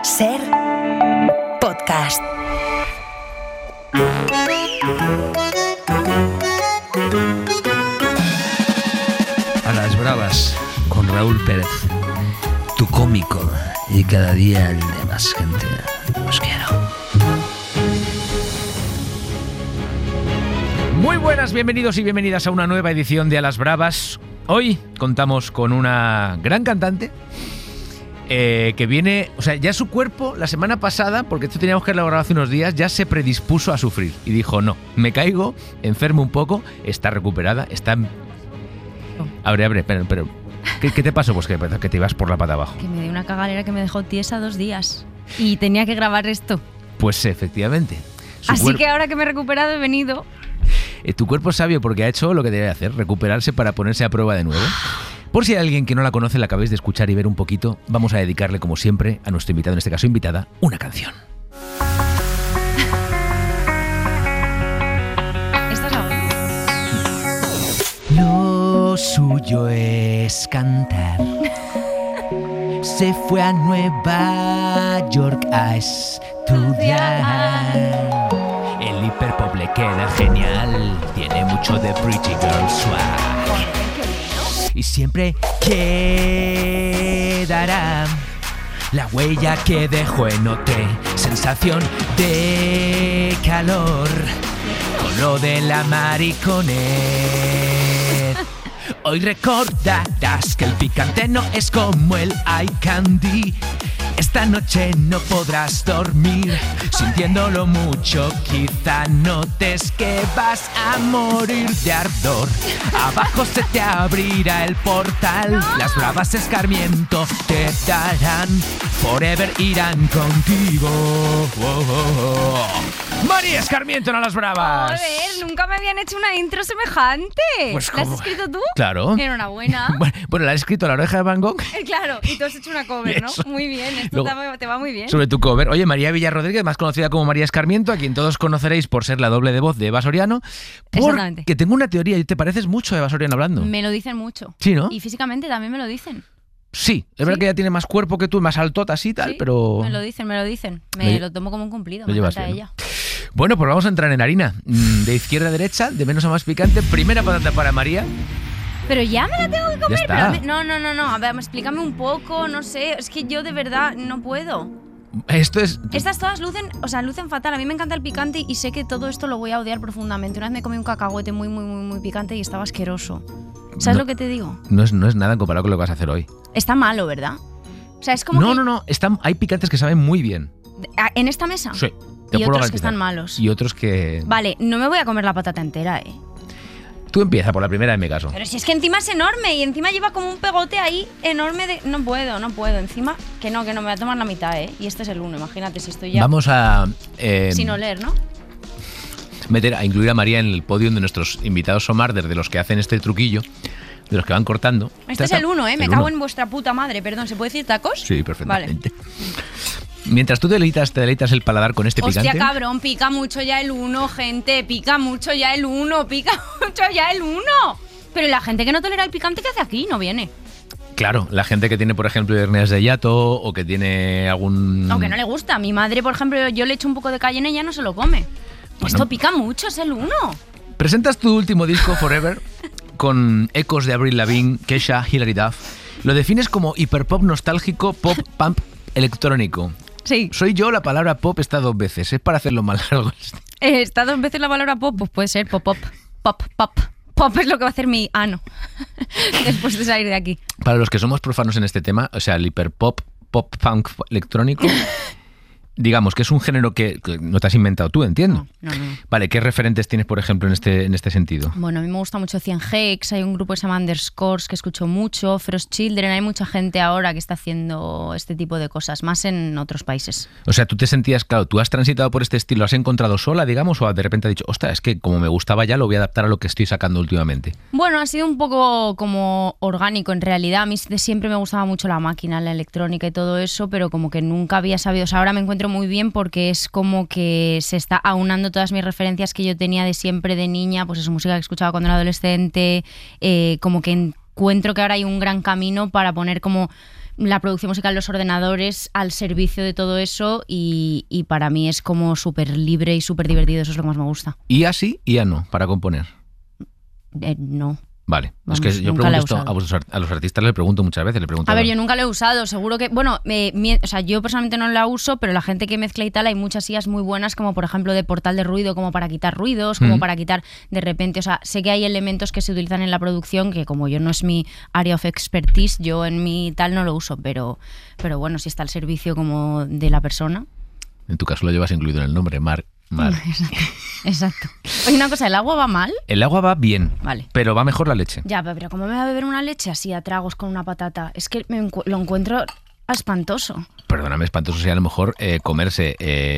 Ser podcast. A las bravas, con Raúl Pérez, tu cómico, y cada día el de más gente. Os quiero. Muy buenas, bienvenidos y bienvenidas a una nueva edición de A las Bravas. Hoy contamos con una gran cantante que viene, o sea, ya su cuerpo la semana pasada, porque esto teníamos que elaborar hace unos días, ya se predispuso a sufrir y dijo, no, me caigo, enfermo un poco, está recuperada, está... Abre, pero ¿qué te pasó? Pues que te ibas por la pata abajo. Que me dio una cagalera que me dejó tiesa 2 días y tenía que grabar esto. Pues efectivamente. Así que ahora que me he recuperado he venido... Tu cuerpo es sabio porque ha hecho lo que debe hacer, recuperarse para ponerse a prueba de nuevo. Por si hay alguien que no la conoce, la acabáis de escuchar y ver un poquito, vamos a dedicarle, como siempre, a nuestro invitado, en este caso invitada, una canción. Esta es la buena. Lo suyo es cantar. Se fue a Nueva York a estudiar. El hiperpop le queda genial, tiene mucho de Pretty Girl Swag. Y siempre quedará la huella que dejó en OT, sensación de calor, con lo de la mariconet. Hoy recordarás que el picante no es como el eye candy. Esta noche no podrás dormir, sintiéndolo mucho, quizá notes que vas a morir de ardor. Abajo se te abrirá el portal, las bravas escarmiento te darán, forever irán contigo. María Escarmiento a las bravas. Joder, nunca me habían hecho una intro semejante. Pues, ¿la has escrito tú? Claro. Enhorabuena. Bueno, la has escrito a la oreja de Van Gogh. Claro, y tú has hecho una cover, ¿no? Eso. Muy bien, esto te va muy bien. Sobre tu cover. Oye, María Villarrodríguez, más conocida como María Escarmiento, a quien todos conoceréis por ser la doble de voz de Eva Soriano. Exactamente. Porque tengo una teoría, y te pareces mucho a Eva Soriano hablando. Me lo dicen mucho. Sí, ¿no? Y físicamente también me lo dicen. Sí, es verdad que ella tiene más cuerpo que tú, más altota así y tal, Sí, pero... Me lo dicen. Me lo tomo como un cumplido. Lo Me llevas encanta bien, ¿no? ella. Bueno, pues vamos a entrar en harina. De izquierda a derecha, de menos a más picante. Primera patata para María. Pero ya me la tengo que comer. está. Pero no. A ver, explícame un poco, no sé. Es que yo de verdad no puedo. Esto es... Estas todas lucen fatal. A mí me encanta el picante y sé que todo esto lo voy a odiar profundamente. Una vez me comí un cacahuete muy picante y estaba asqueroso. ¿Sabes lo que te digo? No es nada comparado con lo que vas a hacer hoy. Está malo, ¿verdad? O sea, es como No. Hay picantes que saben muy bien. ¿En esta mesa? Sí. Y otros que están malos. Y otros que... Vale, no me voy a comer la patata entera, Tú empieza por la primera y me caso. Pero si es que encima es enorme y encima lleva como un pegote ahí enorme de... No puedo. Encima, que no, me voy a tomar la mitad, Y este es el 1, imagínate si estoy ya... Vamos a... sin oler, ¿no? A incluir a María en el podio de nuestros invitados Somarder, de los que hacen este truquillo, de los que van cortando. Este es el 1, Me el cago 1. en vuestra puta madre. Perdón, ¿se puede decir tacos? Sí, perfectamente. Vale. Mientras tú te deleitas el paladar con este Hostia, picante... cabrón, pica mucho ya el 1, gente. Pica mucho ya el 1. Pero ¿y la gente que no tolera el picante qué hace aquí? No viene. Claro, la gente que tiene, por ejemplo, hernias de hiato o que tiene algún... Aunque no le gusta. A mi madre, por ejemplo, yo le echo un poco de cayenne y ella no se lo come. Bueno. Esto pica mucho, es el 1. Presentas tu último disco, Forever, con ecos de Avril Lavigne, Kesha, Hilary Duff. Lo defines como hiperpop nostálgico, pop, pump, electrónico. Sí. Soy yo, la palabra pop está 2 veces. Es para hacerlo más largo. ¿Está 2 veces la palabra pop? Pues puede ser pop. Pop es lo que va a hacer mi ano después de salir de aquí. Para los que somos profanos en este tema, o sea, el hiperpop, pop, punk electrónico... Digamos que es un género que no te has inventado tú, entiendo. No. Vale, ¿qué referentes tienes, por ejemplo, en este sentido? Bueno, a mí me gusta mucho 100 Hex, hay un grupo que se llama Underscores que escucho mucho, Frost Children, hay mucha gente ahora que está haciendo este tipo de cosas, más en otros países. O sea, tú te sentías, claro, tú has transitado por este estilo, ¿has encontrado sola, digamos, o de repente has dicho, ostras, es que como me gustaba ya, lo voy a adaptar a lo que estoy sacando últimamente? Bueno, ha sido un poco como orgánico en realidad. A mí siempre me gustaba mucho la máquina, la electrónica y todo eso, pero como que nunca había sabido. O sea, ahora me encuentro muy bien porque es como que se está aunando todas mis referencias que yo tenía de siempre de niña, pues eso, música que escuchaba cuando era adolescente, como que encuentro que ahora hay un gran camino para poner como la producción musical, los ordenadores al servicio de todo eso y para mí es como súper libre y súper divertido, eso es lo que más me gusta. IA sí, IA no, para componer. No. Vale, Vamos, es que yo nunca pregunto la he esto a los artistas, les pregunto muchas veces. A ver, yo nunca lo he usado, seguro que... Bueno, o sea, yo personalmente no la uso, pero la gente que mezcla y tal, hay muchas IAs muy buenas, como por ejemplo de portal de ruido, como para quitar ruidos, como para quitar de repente... O sea, sé que hay elementos que se utilizan en la producción que como yo no es mi area of expertise, yo en mi tal no lo uso, pero bueno, si está al servicio como de la persona... En tu caso lo llevas incluido en el nombre, Mar. Exacto. Oye, una cosa, ¿el agua va mal? El agua va bien, vale, pero va mejor la leche. Ya, pero ¿cómo me va a beber una leche así a tragos con una patata? Es que lo encuentro espantoso. Perdóname, espantoso sería a lo mejor comerse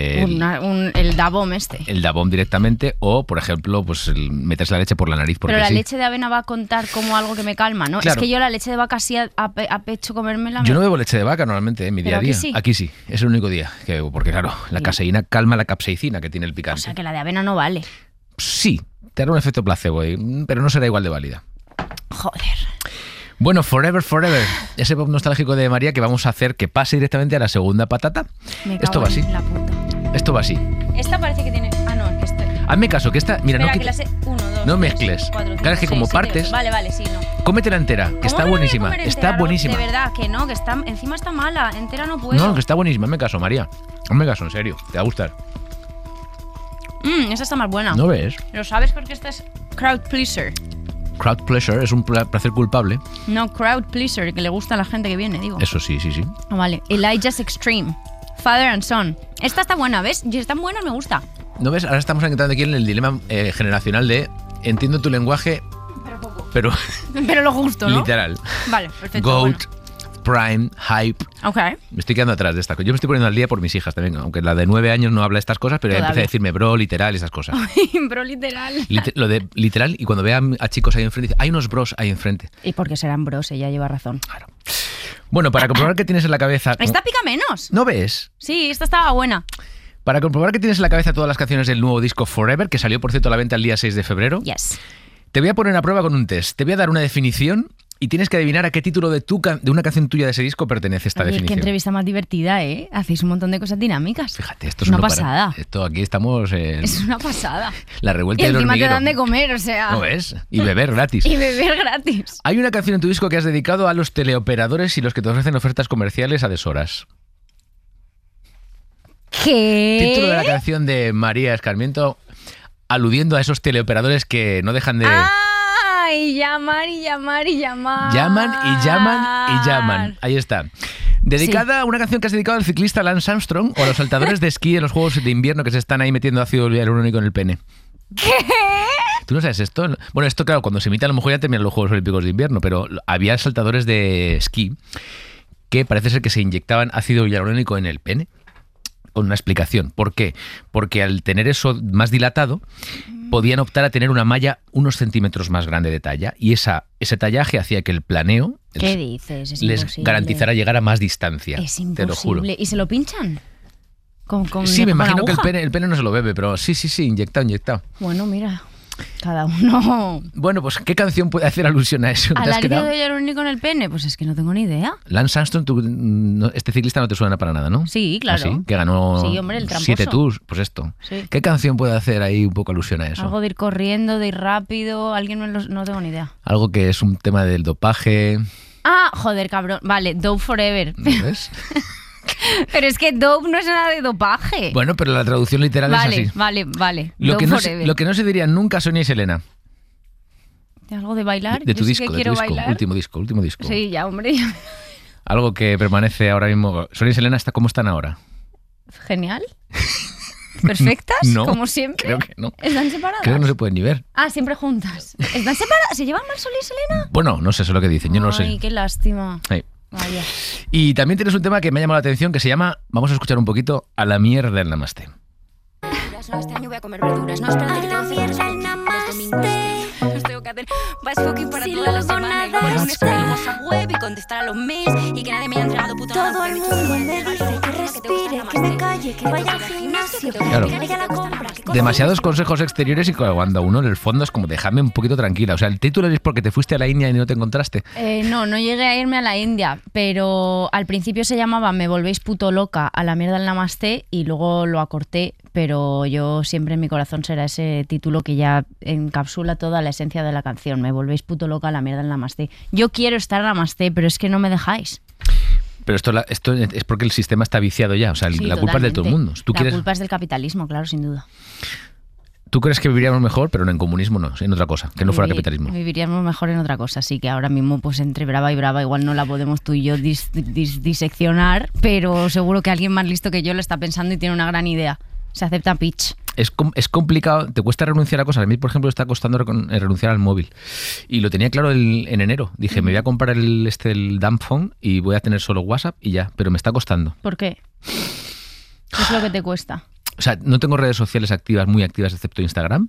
el Dabom el Dabom directamente o, por ejemplo, pues meterse la leche por la nariz. Porque pero la sí. leche de avena va a contar como algo que me calma, ¿no? Claro. Es que yo la leche de vaca así a pecho comérmela... Yo no bebo leche de vaca normalmente en mi día a día. Sí. Aquí sí, es el único día que bebo, porque claro, la caseína calma la capsaicina que tiene el picante. O sea, que la de avena no vale. Sí, te hará un efecto placebo, pero no será igual de válida. Joder. Bueno, Forever, Forever, ese pop nostálgico de María que vamos a hacer que pase directamente a la segunda patata. Esto va así. La puta. Esto va así. Esta parece que tiene... Ah, no, es que esta... Hazme caso, que esta... Mira, espera, no, que la sé... 1, 2, no 3, mezcles. 4, 5, claro, es que 6, como 7, partes... 8. Vale, sí, no. Cómetela entera, que está buenísima. Está buenísima. De verdad, que no, que está... Encima está mala. Entera no puedo. No, que está buenísima. Hazme caso, María. Hazme caso, en serio. Te va a gustar. Esta está más buena. ¿No ves? ¿Lo sabes porque esta es crowd pleaser? Crowd pleasure es un placer culpable. No, crowd pleaser, que le gusta a la gente que viene, digo. Eso sí. Ah, vale. Elijah's Extreme. Father and Son. Esta está buena, ¿ves? Y están buenas, me gusta. ¿No ves? Ahora estamos entrando aquí en el dilema generacional de entiendo tu lenguaje, pero lo justo, ¿no? literal. Vale, perfecto. Goat, Prime, Hype. Ok. Me estoy quedando atrás de esta cosa. Yo me estoy poniendo al día por mis hijas también, aunque la de 9 años no habla estas cosas, pero ya empieza a decirme bro, literal, esas cosas. Bro, literal. Lo de literal, y cuando vea a chicos ahí enfrente, dice, hay unos bros ahí enfrente. Y porque serán bros, ella lleva razón. Claro. Bueno, para comprobar que tienes en la cabeza... Esta pica menos. ¿No ves? Sí, esta estaba buena. Para comprobar que tienes en la cabeza todas las canciones del nuevo disco Forever, que salió, por cierto, a la venta el día 6 de febrero, Yes. te voy a poner a prueba con un test. Te voy a dar una definición y tienes que adivinar a qué título de una canción tuya de ese disco pertenece esta definición. Qué entrevista más divertida, ¿eh? Hacéis un montón de cosas dinámicas. Fíjate, esto es una pasada. Esto aquí estamos en... Es una pasada. La revuelta y del encima hormiguero. te dan de comer, o sea... ¿No ves? Y beber gratis. Y beber gratis. Hay una canción en tu disco que has dedicado a los teleoperadores y los que te ofrecen ofertas comerciales a deshoras. ¿Qué? Título de la canción de María Escarmiento, aludiendo a esos teleoperadores que no dejan de... Y llamar y llamar y llamar. Llaman y llaman y llaman. Ahí está. Dedicada a una canción que has dedicado al ciclista Lance Armstrong o a los saltadores de esquí en los Juegos de Invierno que se están ahí metiendo ácido hialurónico en el pene. ¿Qué? ¿Tú no sabes esto? Bueno, esto claro, cuando se emite a lo mejor ya terminan los Juegos Olímpicos de Invierno, pero había saltadores de esquí que parece ser que se inyectaban ácido hialurónico en el pene. Con una explicación. ¿Por qué? Porque al tener eso más dilatado, podían optar a tener una malla unos centímetros más grande de talla y ese tallaje hacía que el planeo ¿Qué dices? Es les imposible. garantizara llegar a más distancia. Es imposible. Te lo juro. ¿Y se lo pinchan? Sí, me imagino que aguja? el pene no se lo bebe, pero sí, inyectado. Bueno, mira, cada uno... Bueno, pues ¿qué canción puede hacer alusión a eso? ¿Al ácido hialurónico en el pene? Pues es que no tengo ni idea. Lance Armstrong, este ciclista no te suena para nada, ¿no? Sí, claro. ¿Ah, sí? Que ganó Sí, hombre, el tramposo. 7 tours, pues esto. Sí. ¿Qué canción puede hacer ahí un poco alusión a eso? Algo de ir corriendo, de ir rápido, no tengo ni idea. Algo que es un tema del dopaje. Ah, joder, cabrón. Vale, Dope Forever. ¿No ves? Pero es que dope no es nada de dopaje. Bueno, pero la traducción literal es así. Vale. Lo Dope Forever. que no se diría nunca Sonia y Selena. ¿De algo de bailar? De tu Yo sí disco, que de quiero tu disco. bailar. Último disco. Sí, ya, hombre. Algo que permanece ahora mismo. Sonia y Selena, ¿cómo están ahora? Genial. ¿Perfectas? No, como siempre. creo que no. ¿Están separadas? Creo que no se pueden ni ver. Ah, siempre juntas. ¿Están separadas? ¿Se llevan mal Sol y Selena? Bueno, no sé, eso es lo que dicen, yo no lo sé. Ay, qué lástima. Sí. Vaya. Y también tienes un tema que me ha llamado la atención que se llama, vamos a escuchar un poquito, A la mierda el namaste. Este año voy a comer verduras. No, espérate que tengo cierres los domingos. Los tengo que hacer Vice Cooking para toda la semana. Y luego el lunes salimos a web y contestar a los mails y que nadie me haya entregado puto nada. Todo el mundo me dice que respire, que me calle, que vaya al gimnasio, precio. Claro. Dígale ya la compra. Demasiados consejos exteriores y cuando uno en el fondo es como déjame un poquito tranquila. O sea, el título es porque te fuiste a la India y no te encontraste. No llegué a irme a la India, pero al principio se llamaba Me volvéis puto loca a la mierda del Namasté y luego lo acorté, pero yo siempre en mi corazón será ese título que ya encapsula toda la esencia de la canción. Me volvéis puto loca a la mierda del Namasté. Yo quiero estar en Namasté, pero es que no me dejáis. Pero esto es porque el sistema está viciado ya. O sea, Sí, la culpa es de todo el mundo. Si tú la culpa es del capitalismo, claro, sin duda. Tú crees que viviríamos mejor, pero no en comunismo, no, en otra cosa, que no fuera capitalismo. Viviríamos mejor en otra cosa, sí, que ahora mismo pues entre brava y brava igual no la podemos tú y yo diseccionar, pero seguro que alguien más listo que yo lo está pensando y tiene una gran idea. Se acepta pitch. Es complicado, te cuesta renunciar a cosas. A mí, por ejemplo, está costando renunciar al móvil. Y lo tenía claro en enero. Dije, me voy a comprar el dumb phone y voy a tener solo WhatsApp y ya, pero me está costando. ¿Por qué? ¿Qué es lo que te cuesta? O sea, no tengo redes sociales muy activas, excepto Instagram,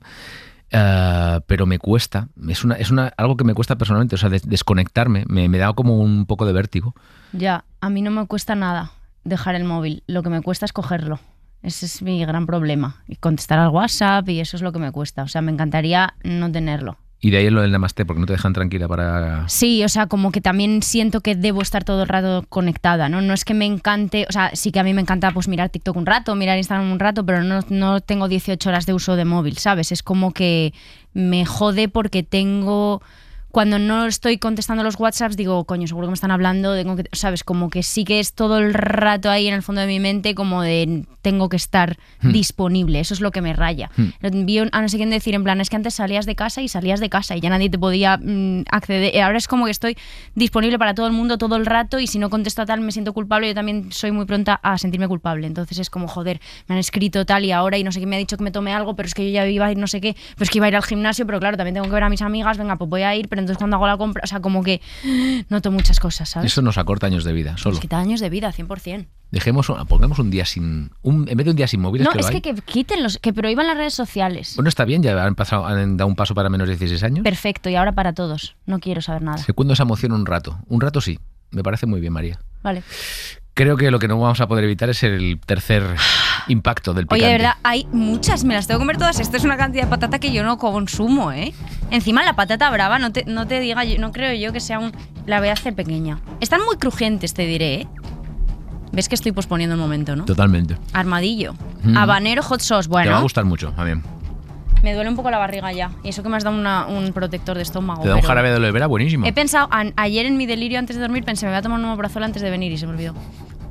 pero me cuesta. Es algo que me cuesta personalmente. O sea, desconectarme. Me da como un poco de vértigo. Ya, a mí no me cuesta nada dejar el móvil. Lo que me cuesta es cogerlo. Ese es mi gran problema. Y contestar al WhatsApp y eso es lo que me cuesta. O sea, me encantaría no tenerlo. Y de ahí lo del Namaste, porque no te dejan tranquila para... Sí, o sea, como que también siento que debo estar todo el rato conectada, ¿no? No es que me encante, o sea, sí que a mí me encanta pues mirar TikTok un rato, mirar Instagram un rato, pero no tengo 18 horas de uso de móvil, ¿sabes? Es como que me jode porque cuando no estoy contestando los WhatsApps digo, coño, seguro que me están hablando, ¿sabes? Como que sí que es todo el rato ahí en el fondo de mi mente como de tengo que estar disponible, eso es lo que me raya. Vi a no sé quién decir, en plan, es que antes salías de casa y ya nadie te podía acceder. Ahora es como que estoy disponible para todo el mundo todo el rato y si no contesto a tal me siento culpable, yo también soy muy pronta a sentirme culpable. Entonces es como, joder, me han escrito tal y ahora y no sé quién me ha dicho que me tome algo, pero es que yo ya iba a ir no sé qué, pero es que iba a ir al gimnasio, pero claro, también tengo que ver a mis amigas, venga, pues voy a ir, pero entonces cuando hago la compra, o sea, como que noto muchas cosas, ¿sabes? Eso nos acorta años de vida, solo. Nos quita años de vida, 100%. Pongamos un día en vez de un día sin móviles. No, es que quiten que prohíban las redes sociales. Bueno, está bien, ya han dado un paso para menos de 16 años. Perfecto, y ahora para todos. No quiero saber nada. Secundo esa emoción un rato. Un rato sí. Me parece muy bien, María. Vale. Creo que lo que no vamos a poder evitar es el tercer impacto del picante. Oye, de verdad, hay muchas, me las tengo que comer todas. Esto es una cantidad de patata que yo no consumo, ¿eh? Encima la patata brava, no te diga, no creo yo que sea la voy a hacer pequeña. Están muy crujientes, te diré, ¿eh? ¿Ves que estoy posponiendo el momento, no? Totalmente. Armadillo. Habanero hot sauce, bueno. Te va a gustar mucho, a mí. Me duele un poco la barriga ya. Y eso que me has dado un protector de estómago. Te da un jarabe de aloe vera buenísimo. He pensado, ayer en mi delirio antes de dormir, pensé, me voy a tomar un omeprazol antes de venir y se me olvidó.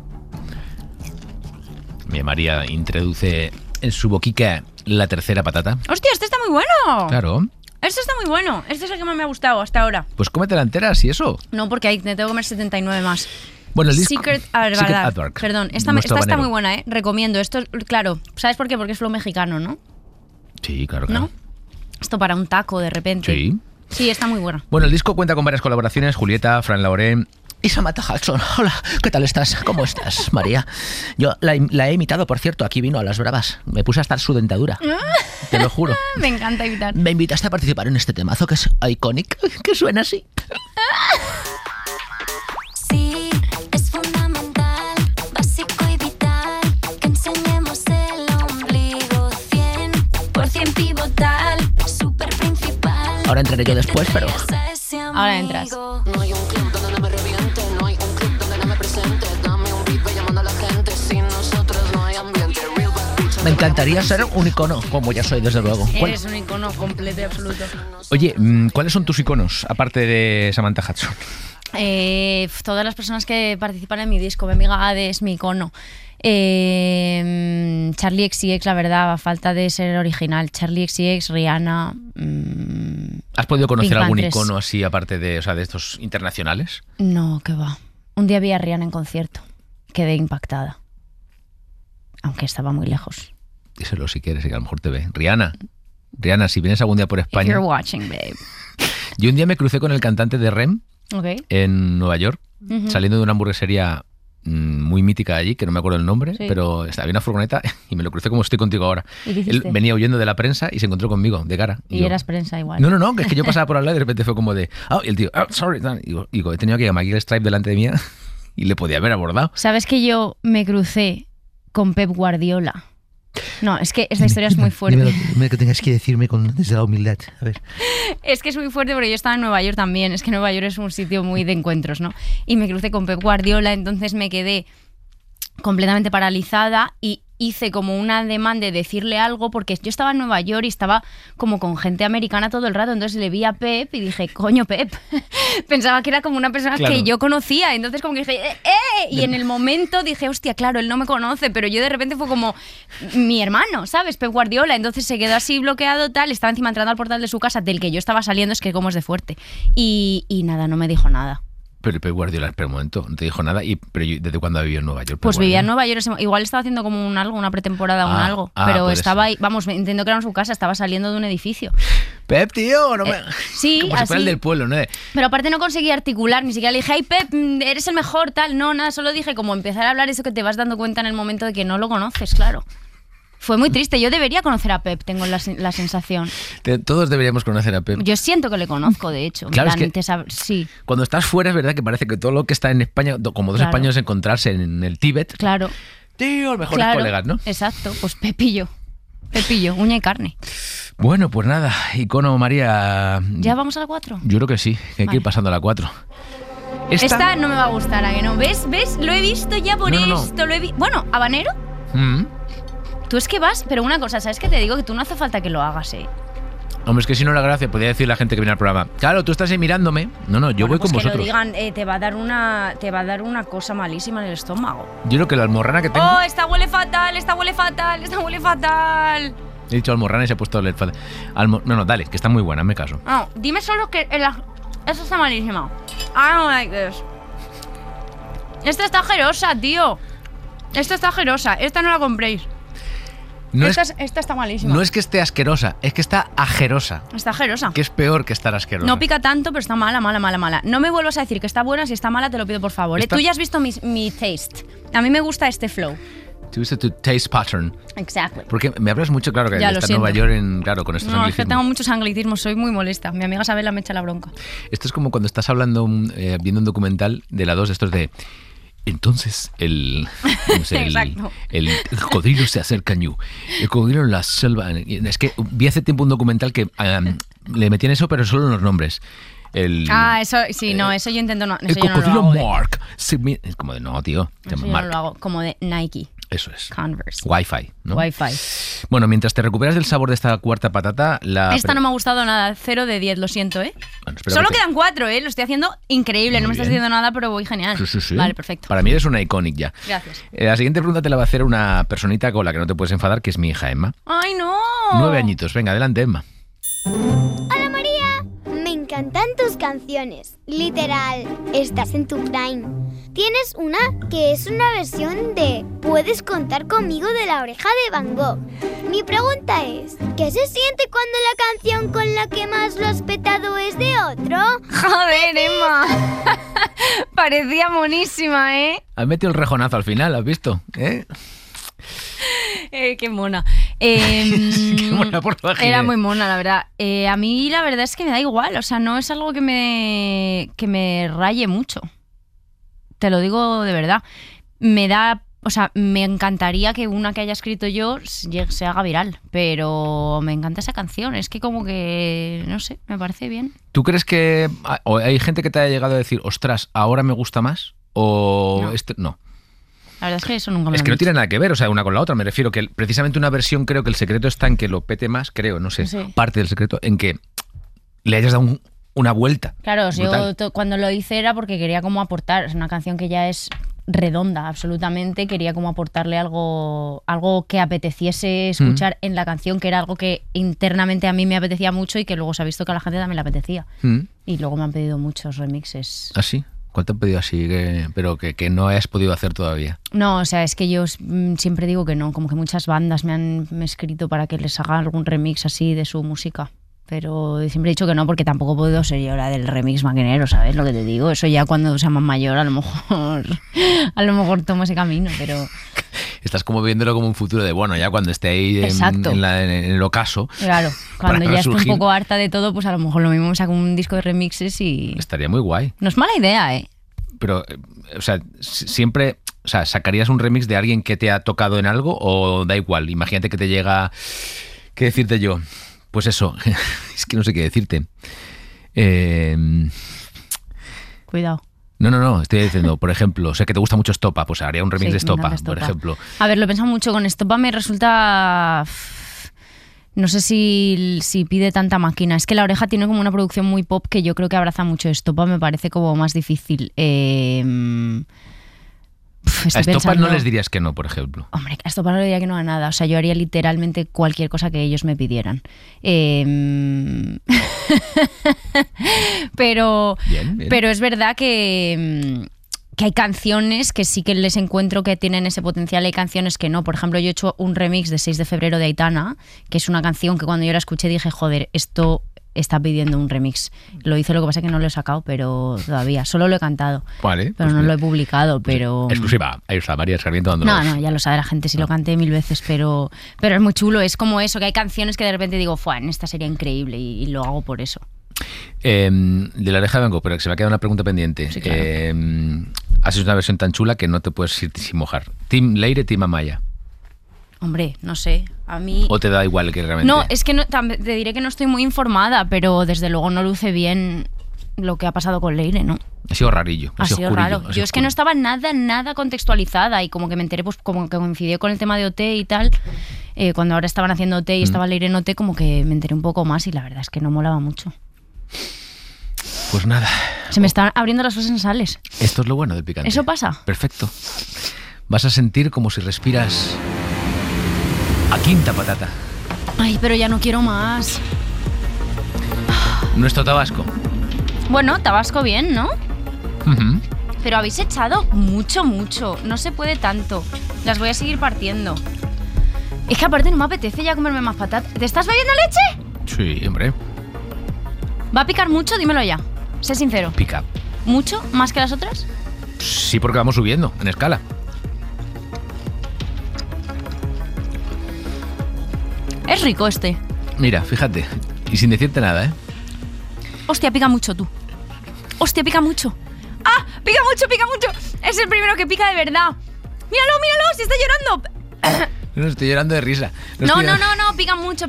Mi María introduce en su boquica la tercera patata. ¡Hostia, este está muy bueno! Claro. Este está muy bueno. Este es el que más me ha gustado hasta ahora. Pues cómetela entera, si eso. No, porque ahí me tengo que comer 79 más. Bueno, el disco... Secret Advert. Perdón, esta está muy buena, ¿eh? Recomiendo. Esto, claro, ¿sabes por qué? Porque es flow mexicano, ¿no? Sí, claro. ¿No? Esto para un taco, de repente. Sí. Sí, está muy buena. Bueno, el disco cuenta con varias colaboraciones. Julieta, Fran Lauré y Samantha Hudson. Hola, ¿qué tal estás? ¿Cómo estás, María? Yo la he imitado, por cierto, aquí vino a Las Bravas. Me puse a estar su dentadura. Te lo juro. Me encanta imitar. Me invitaste a participar en este temazo que es iconic, que suena así. Sí, es fundamental, básico y vital, que enseñemos el ombligo 100% pivotal, súper principal. Ahora entraré yo después, pero... Ahora entras. No hay un club donde no me reviente, no hay un club donde no me presente, dame un beat, ve llamando a la gente, sin nosotros no hay ambiente. Real bad bitch. Me encantaría ser un icono, como ya soy, desde luego. Eres un icono completo y absoluto. Oye, ¿cuáles son tus iconos, aparte de Samantha Hudson? Todas las personas que participan en mi disco. Mi amiga Ade es mi icono. Charlie XCX, la verdad, a falta de ser original. Charlie XCX, Rihanna. ¿Has podido conocer algún Pink Panthers. icono así, aparte de estos internacionales? No, que va. Un día vi a Rihanna en concierto. Quedé impactada. Aunque estaba muy lejos. Díselo si quieres, que a lo mejor te ve. Rihanna, si vienes algún día por If España. you're watching, babe. Yo un día me crucé con el cantante de REM Okay. en Nueva York, Ujú. saliendo de una hamburguesería muy mítica allí, que no me acuerdo el nombre, Sí. pero había una furgoneta y me lo crucé como estoy contigo ahora. ¿Y qué Él hiciste? venía huyendo de la prensa y se encontró conmigo, de cara. Y yo, eras prensa igual. No, que es que yo pasaba por al lado y de repente fue como de... y el tío, sorry. Y digo, he tenido que ir a McGill Stripe delante de mí y le podía haber abordado. ¿Sabes que yo me crucé con Pep Guardiola No, es que esta historia es muy fuerte. Dime lo que tengas que decirme desde la humildad. A ver. Es que es muy fuerte porque yo estaba en Nueva York también. Es que Nueva York es un sitio muy de encuentros, ¿no? Y me crucé con Pep Guardiola, entonces me quedé completamente paralizada y hice como un ademán de decirle algo porque yo estaba en Nueva York y estaba como con gente americana todo el rato, entonces le vi a Pep y dije, coño, Pep. Pensaba que era como una persona que yo conocía, entonces como que dije, y en el momento dije, hostia, claro, él no me conoce, pero yo de repente fue como mi hermano, ¿sabes? Pep Guardiola, entonces se quedó así bloqueado, tal, estaba encima entrando al portal de su casa del que yo estaba saliendo, es que como es de fuerte, y nada, no me dijo nada. Pero Pep Guardiola, espera un momento, no te dijo nada. ¿Desde cuándo ha vivido en Nueva York? Pues vivía en Nueva York, igual estaba haciendo como una pretemporada o algo, pero estaba ahí, vamos, entiendo que era en su casa, estaba saliendo de un edificio. Pep, tío, no me... Sí, como así. si fuera el del pueblo, ¿no? Pero aparte no conseguía articular, ni siquiera le dije, ay Pep, eres el mejor, tal, no, nada, solo dije como empezar a hablar eso que te vas dando cuenta en el momento de que no lo conoces, claro. Fue muy triste. Yo debería conocer a Pep, tengo la sensación. Todos deberíamos conocer a Pep. Yo siento que le conozco, de hecho. Claro, es que sí. Cuando estás fuera es verdad que parece que todo lo que está en España, como dos españoles encontrarse en el Tíbet. Claro. Tío, mejores colegas, ¿no? Exacto, pues Pepillo, uña y carne. Bueno, pues nada, Icono María... ¿Ya vamos a la 4? Yo creo que sí, que hay que ir pasando a la 4. Esta no me va a gustar, ¿a que no? ¿Ves? Lo he visto ya por esto. Lo he Bueno, ¿habanero? Tú es que vas, pero una cosa, ¿sabes qué te digo? Que tú no hace falta que lo hagas, Hombre, es que si no la gracia, podría decir la gente que viene al programa. Claro, tú estás ahí mirándome. No, yo voy con vosotros. Que lo digan, te va a dar una cosa malísima en el estómago. Yo creo que la almorrana que tengo... ¡Oh, esta huele fatal! He dicho almorrana y se ha puesto a oler fatal. No, dale, que está muy buena, hazme caso. No, dime solo que esta está malísima. I don't like this. Esta está ajerosa, tío. Esta no la compréis. Esta está malísima. No es que esté asquerosa, es que está ajerosa. Está ajerosa. Que es peor que estar asquerosa. No pica tanto, pero está mala. No me vuelvas a decir que está buena. Si está mala, te lo pido por favor. Tú ya has visto mi taste. A mí me gusta este flow. Tú viste tu taste pattern. Exacto. Porque me hablas mucho, claro, que está en Nueva York, claro, con estos anglicismos. No, es que tengo muchos anglicismos, soy muy molesta. Mi amiga Isabela me echa la bronca. Esto es como cuando estás hablando, viendo un documental de la 2 de estos de... Entonces el cocodrilo se acerca a Ñu. El cocodrilo en la selva. Es que vi hace tiempo un documental que le metían eso, pero solo en los nombres. Eso sí, eso yo intento no. El cocodrilo Mark. Es como de no, tío. Eso yo no lo hago, como de Nike. Eso es. Converse. Wi-Fi, ¿no? Wi-Fi. Bueno, mientras te recuperas del sabor de esta cuarta patata... Esta no me ha gustado nada, 0 de 10, lo siento, Bueno, solo quedan 4, Lo estoy haciendo increíble, no me estás diciendo nada, pero voy genial. Sí. Vale, perfecto. Para mí eres una iconic ya. Gracias. La siguiente pregunta te la va a hacer una personita con la que no te puedes enfadar, que es mi hija Emma. ¡Ay, no! 9 añitos. Venga, adelante, Emma. Hola, María. Me encantan tus canciones. Literal, estás en tu prime. Tienes una que es una versión de Puedes contar conmigo de La Oreja de Van Gogh. Mi pregunta es, ¿qué se siente cuando la canción con la que más lo has petado es de otro? Joder, Emma. Parecía monísima, Has metido el rejonazo al final, ¿has visto? Qué mona. Qué mona por era muy mona, la verdad. A mí la verdad es que me da igual. O sea, no es algo que me raye mucho. Te lo digo de verdad. Me encantaría que una que haya escrito yo se haga viral. Pero me encanta esa canción. Es que como que, no sé, me parece bien. ¿Tú crees que hay gente que te haya llegado a decir, ostras, ahora me gusta más? O no. La verdad es que eso nunca me Es que no tiene nada que ver, o sea, una con la otra. Me refiero que precisamente una versión, creo que el secreto está en que lo pete más, parte del secreto, en que le hayas dado una vuelta. Claro, yo cuando lo hice era porque quería como aportar. Es una canción que ya es redonda, absolutamente. Quería como aportarle algo que apeteciese escuchar en la canción, que era algo que internamente a mí me apetecía mucho y que luego se ha visto que a la gente también le apetecía. Y luego me han pedido muchos remixes. ¿Ah, sí? ¿Cuál te han pedido así, pero que no has podido hacer todavía? No, o sea, es que yo siempre digo que no, como que muchas bandas me han escrito para que les haga algún remix así de su música, pero siempre he dicho que no, porque tampoco puedo ser yo la del remix maquinero, ¿sabes lo que te digo? Eso ya cuando sea más mayor a lo mejor tomo ese camino, pero... Estás como viéndolo como un futuro de, bueno, ya cuando esté ahí en el ocaso. Claro, cuando ya esté un poco harta de todo, pues a lo mejor lo mismo me saco un disco de remixes y... Estaría muy guay. No es mala idea, Pero, o sea, siempre O sea, ¿sacarías un remix de alguien que te ha tocado en algo o da igual? Imagínate que te llega... ¿Qué decirte yo? Pues eso, es que no sé qué decirte. Cuidado. No, estoy diciendo, por ejemplo, sé que te gusta mucho Estopa, pues haría un remix de Estopa, por ejemplo. A ver, lo he pensado mucho con Estopa, me resulta... No sé si pide tanta máquina. Es que La Oreja tiene como una producción muy pop que yo creo que abraza mucho. Estopa me parece como más difícil. A Estopa no les dirías que no, por ejemplo. Hombre, a Estopa no le diría que no a nada. O sea, yo haría literalmente cualquier cosa que ellos me pidieran. Pero es verdad que hay canciones que sí que les encuentro que tienen ese potencial. Hay canciones que no. Por ejemplo, yo he hecho un remix de 6 de febrero de Aitana, que es una canción que cuando yo la escuché dije, joder, esto está pidiendo un remix. Lo hice, lo que pasa es que no lo he sacado, pero todavía. Solo lo he cantado. Vale. Pero pues no lo he publicado, pero... Exclusiva. Ahí está, María Escarmiento dándonos. No, ya lo sabe la gente, si lo canté 1000 veces, pero es muy chulo. Es como eso, que hay canciones que de repente digo, en esta sería increíble y lo hago por eso. De La Oreja de Van Gogh, pero que se me ha quedado una pregunta pendiente. Sí, claro. Haces una versión tan chula que no te puedes ir sin mojar. ¿Team Leire, Team Amaya? Hombre, no sé, a mí... ¿O te da igual que realmente...? No, es que te diré que no estoy muy informada, pero desde luego no luce bien lo que ha pasado con Leire, ¿no? Ha sido rarillo. Ha sido raro. Yo es que no estaba nada contextualizada y como que me enteré, pues como que coincidió con el tema de OT y tal. Cuando ahora estaban haciendo OT y estaba Leire en OT, como que me enteré un poco más y la verdad es que no molaba mucho. Pues nada. Se me están abriendo las fosas nasales. Esto es lo bueno del picante. ¿Eso pasa? Perfecto. Vas a sentir como si respiras a quinta patata. Ay, pero ya no quiero más. Nuestro Tabasco. Bueno, Tabasco bien, ¿no? Uh-huh. Pero habéis echado mucho. No se puede tanto. Las voy a seguir partiendo. Es que aparte no me apetece ya comerme más patatas. ¿Te estás bebiendo leche? Sí, hombre. ¿Va a picar mucho? Dímelo ya. Sé sincero. Pica. ¿Mucho? ¿Más que las otras? Sí, porque vamos subiendo en escala. Es rico este. Mira, fíjate. Y sin decirte nada, ¿eh? Hostia, pica mucho tú. Hostia, pica mucho. ¡Ah! ¡Pica mucho! Es el primero que pica de verdad. ¡Míralo! ¡Si está llorando! No, estoy llorando de risa. No, pica mucho.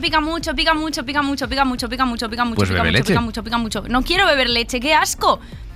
Pues bebe leche. Pica mucho. No quiero beber leche, qué asco.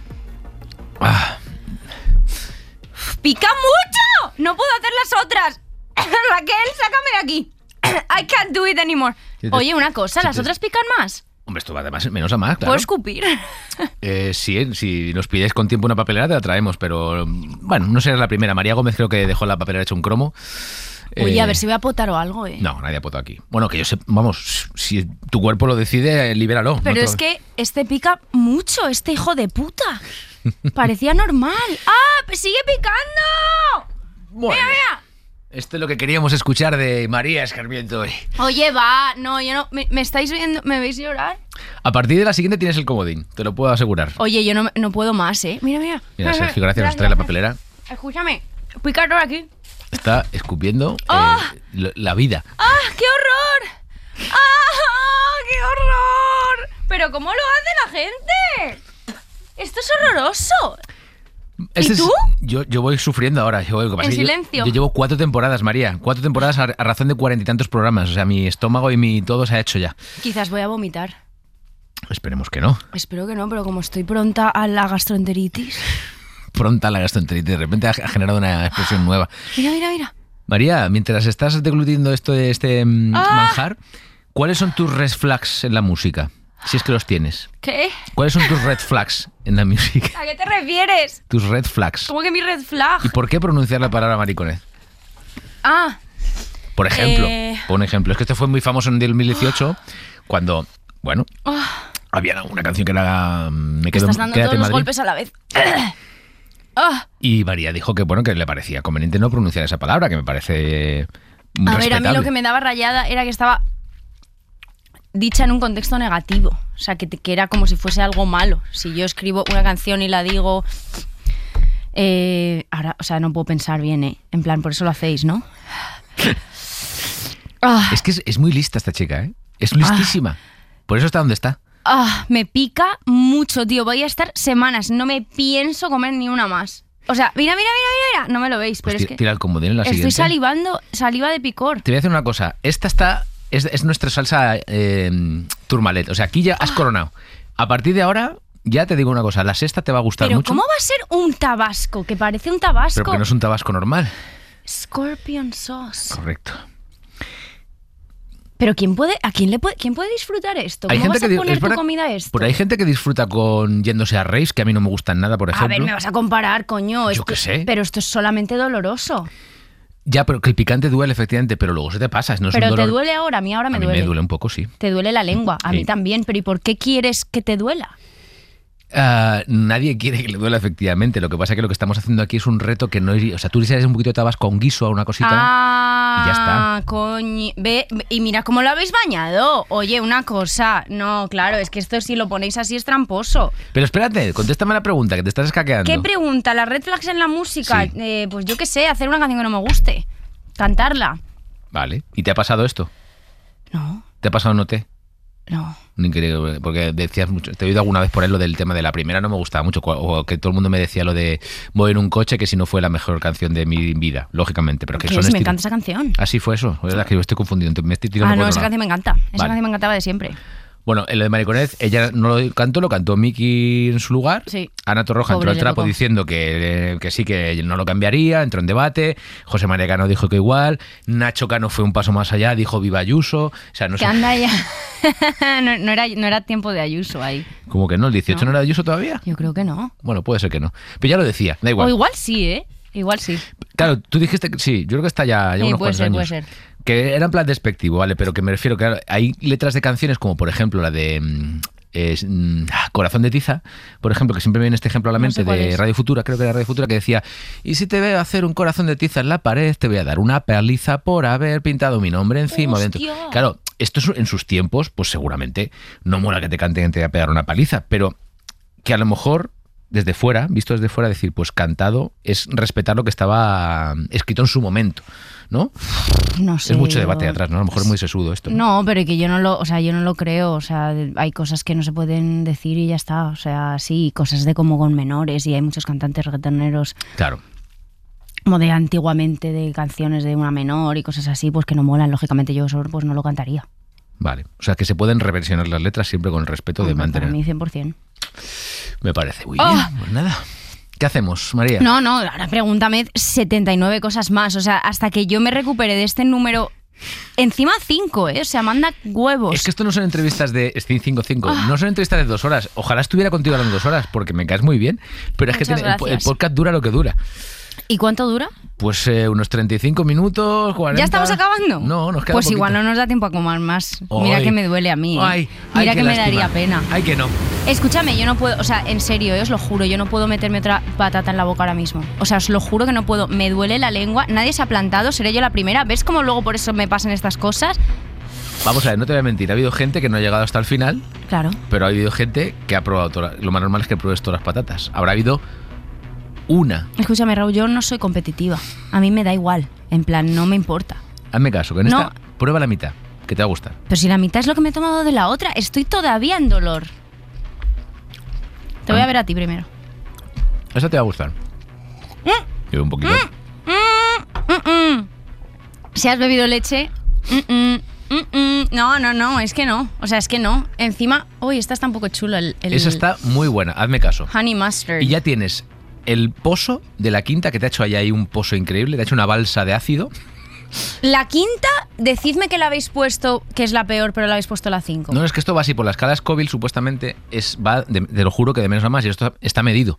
¡Pica mucho! No puedo hacer las otras. Raquel, sácame de aquí. I can't do it anymore. Oye, una cosa, ¿las otras pican más? Hombre, esto va de menos a más, claro. ¿Puedo escupir? Sí, si nos pides con tiempo una papelera te la traemos, pero bueno, no será la primera. María Gómez creo que dejó la papelera hecho un cromo. Oye, a ver si voy a potar o algo, No, nadie ha potado aquí. Bueno, que yo sé, vamos, si tu cuerpo lo decide, libéralo. Pero es que este pica mucho, este hijo de puta. Parecía normal. ¡Ah! ¡Sigue picando! Bueno, mira. Esto es lo que queríamos escuchar de María Escarmiento hoy. Oye, va, no, yo no. ¿Me estáis viendo? ¿Me veis llorar? A partir de la siguiente tienes el comodín, te lo puedo asegurar. Oye, yo no puedo más, ¿eh? Mira. Mira, Sergio, gracias, nos trae la papelera. Escúchame, pica todo aquí. Está escupiendo la vida. ¡Ah, qué horror! ¡Ah, qué horror! ¿Pero cómo lo hace la gente? Esto es horroroso. ¿Y tú? Yo voy sufriendo ahora. En silencio. Yo llevo 4 temporadas, María. 4 temporadas a razón de 40 y tantos programas. O sea, mi estómago y mi todo se ha hecho ya. Quizás voy a vomitar. Esperemos que no. Espero que no, pero como estoy pronta a la gastroenteritis. Pronta a la gastroenteritis. De repente ha generado una expresión nueva. Mira. María, mientras estás deglutiendo este manjar, ¿cuáles son tus red flags en la música? Si es que los tienes. ¿Qué? ¿Cuáles son tus red flags en la música? ¿A qué te refieres? Tus red flags. ¿Cómo que mi red flag? ¿Y por qué pronunciar la palabra mariconet? Por ejemplo, por un ejemplo. Es que esto fue muy famoso en el 2018 cuando, bueno, había una canción que era Me quedo, estás dando Quédate todos en los Madrid. golpes a la vez. Y María dijo que bueno, que le parecía conveniente no pronunciar esa palabra, que me parece muy respetable. A mí lo que me daba rayada era que estaba dicha en un contexto negativo. O sea, que era como si fuese algo malo. Si yo escribo una canción y la digo... ahora, o sea, no puedo pensar bien, ¿eh? En plan, por eso lo hacéis, ¿no? Es que es muy lista esta chica, ¿eh? Es listísima. Por eso está donde está. Me pica mucho, tío. Voy a estar semanas. No me pienso comer ni una más. O sea, mira. No me lo veis, Pues pero es que tira el comodín en la estoy siguiente. salivando, saliva de picor. Te voy a decir una cosa. Esta es nuestra salsa tourmalet. O sea, aquí ya has coronado. A partir de ahora, ya te digo una cosa. La sexta te va a gustar Pero mucho. ¿cómo va a ser un tabasco? Que parece un tabasco. Pero porque no es un tabasco normal. Scorpion sauce. Correcto. Pero ¿quién puede disfrutar esto? ¿Cómo vas a poner tu comida a esto? Pero hay gente que disfruta con yéndose a raves, que a mí no me gustan nada, por ejemplo. A ver, me vas a comparar, coño. Yo qué sé. Pero esto es solamente doloroso. Ya, pero que el picante duele, efectivamente, pero luego se te pasa. No es Pero un dolor... te duele ahora, a mí ahora me a mí duele. me duele un poco, sí. Te duele la lengua, a Sí. mí también. Pero ¿y por qué quieres que te duela? Nadie quiere que le duela, efectivamente. Lo que pasa es que lo que estamos haciendo aquí es un reto que no es... O sea, tú le echas un poquito de tabasco a un guiso, a una cosita, y ya está. Coño. Ve, y mira cómo lo habéis bañado. Oye, una cosa. No, claro, es que esto si lo ponéis así es tramposo. Pero espérate, contéstame la pregunta, que te estás escaqueando. ¿Qué pregunta? ¿Las red flags en la música? Sí. Pues yo qué sé, hacer una canción que no me guste. Cantarla. Vale. ¿Y te ha pasado esto? No, ¿Te ha pasado no te? no. Increíble, porque decías mucho, te he oído alguna vez por él lo del tema de la primera, no me gustaba mucho, o que todo el mundo me decía lo de voy en un coche, que si no fue la mejor canción de mi vida, lógicamente, pero que ¿Qué son es? Me estilo- encanta esa canción. Así fue eso, es verdad que yo estoy confundido, me estoy tirando por No, otro esa lado. canción me encanta. Esa Vale. canción me encantaba de siempre. Bueno, en lo de Mariconez, ella no lo cantó Miki en su lugar. Sí. Ana Torroja entró Pobre, al le trapo tocó. diciendo que sí, que no lo cambiaría, entró en debate. José María Cano dijo que igual. Nacho Cano fue un paso más allá, dijo viva Ayuso. O sea, no Que sé. anda ya. no era tiempo de Ayuso ahí. ¿Cómo que no? ¿El 18 no era de Ayuso todavía? Yo creo que no. Bueno, puede ser que no. Pero ya lo decía, da igual. O igual sí, ¿eh? Igual sí. Claro, tú dijiste que sí, yo creo que está ya Sí, unos puede cuantos ser, años. puede ser. Que era en plan despectivo, ¿vale? Pero que me refiero, claro, hay letras de canciones como, por ejemplo, la de Corazón de Tiza, por ejemplo, que siempre me viene este ejemplo a la No mente sé cuál de es. Radio Futura, creo que era Radio Futura, que decía, y si te veo hacer un corazón de tiza en la pared, te voy a dar una paliza por haber pintado mi nombre encima o dentro. ¡Hostia! Claro, esto en sus tiempos, pues seguramente no mola que te canten y te voy a pegar una paliza, pero que a lo mejor desde fuera, visto desde fuera, decir, pues cantado es respetar lo que estaba escrito en su momento, ¿no? No sé. Es mucho yo- debate atrás, ¿no? A lo mejor es muy sesudo esto. No, pero que yo no lo creo. O sea, hay cosas que no se pueden decir y ya está. O sea, sí, cosas de como con menores y hay muchos cantantes reggaetoneros Claro. como de antiguamente de canciones de una menor y cosas así, pues que no molan. Lógicamente yo eso pues no lo cantaría. Vale. O sea, que se pueden reversionar las letras siempre con el respeto de Hombre, mantener. Para mí 100%. Me parece muy ¡Oh! bien. Pues nada. ¿Qué hacemos, María? No, ahora pregúntame 79 cosas más. O sea, hasta que yo me recupere de este número. Encima 5, ¿eh? O sea, manda huevos. Es que esto no son entrevistas de 5-5, no son entrevistas de 2 horas. Ojalá estuviera contigo hablando 2 horas, porque me caes muy bien. Pero es que Muchas el gracias. podcast dura lo que dura. ¿Y cuánto dura? Pues unos 35 minutos, 40. ¿Ya estamos acabando? No, nos queda Pues poquito. igual no nos da tiempo a comer más. Mira Ay. que me duele a mí. ¿eh? Ay, Mira ay, que qué me lástima. daría pena. Ay, que no. Escúchame, yo no puedo, o sea, en serio, os lo juro, yo no puedo meterme otra patata en la boca ahora mismo. O sea, os lo juro que no puedo. Me duele la lengua, nadie se ha plantado, seré yo la primera. ¿Ves cómo luego por eso me pasan estas cosas? Vamos a ver, no te voy a mentir. Ha habido gente que no ha llegado hasta el final, Claro. pero ha habido gente que ha probado todas. Lo más normal es que pruebes todas las patatas. Habrá habido una. Escúchame, Raúl, yo no soy competitiva. A mí me da igual. En plan, no me importa. Hazme caso, que en No. esta prueba la mitad, que te va a gustar. Pero si la mitad es lo que me he tomado de la otra, estoy todavía en dolor. Te voy a ver a ti primero. Esa te va a gustar. Yo un poquito. Si has bebido leche. No, es que no. O sea, es que no. Encima, uy, esta está un poco chulo. El Esa está muy buena, hazme caso. honey mustard. Y ya tienes el pozo de la quinta, que te ha hecho ahí un pozo increíble, te ha hecho una balsa de ácido. La quinta, decidme que la habéis puesto, que es la peor, pero la habéis puesto la 5. No, es que esto va así, por la escala Scoville supuestamente va, te lo juro, que de menos a más, y esto está medido.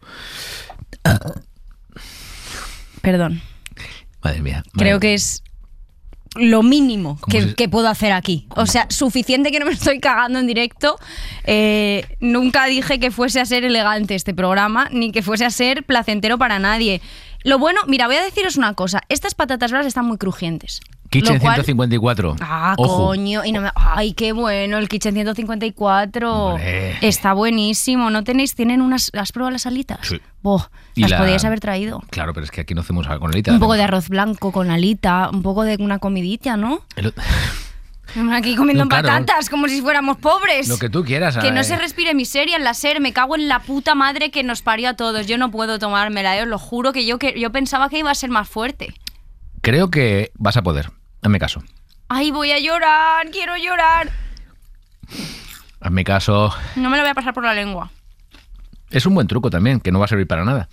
Perdón. Madre mía. Creo que es lo mínimo ¿Cómo se- que puedo hacer aquí. O sea, suficiente que no me estoy cagando en directo. Nunca dije que fuese a ser elegante este programa, ni que fuese a ser placentero para nadie. Lo bueno, mira, voy a deciros una cosa. Estas patatas bravas están muy crujientes. Kitchen Lo cual- 154. Ah, Ojo. coño. Y no me... Ay, qué bueno, el Kitchen 154. Hombre. Está buenísimo. ¿No tenéis? ¿Tienen unas... ¿Has probado las alitas? Sí. Boh, Y las la- podíais haber traído. Claro, pero es que aquí no hacemos con alita. Un poco de arroz blanco con alita, un poco de una comidita, ¿no? Aquí comiendo No, claro. patatas como si fuéramos pobres. Lo que tú quieras. Que no se respire miseria en la SER. Me cago en la puta madre que nos parió a todos. Yo no puedo tomármela, os lo juro que yo pensaba que iba a ser más fuerte. Creo que vas a poder. Hazme caso. Ay, voy a llorar, quiero llorar. Hazme caso. No me lo voy a pasar por la lengua. Es un buen truco también, que no va a servir para nada.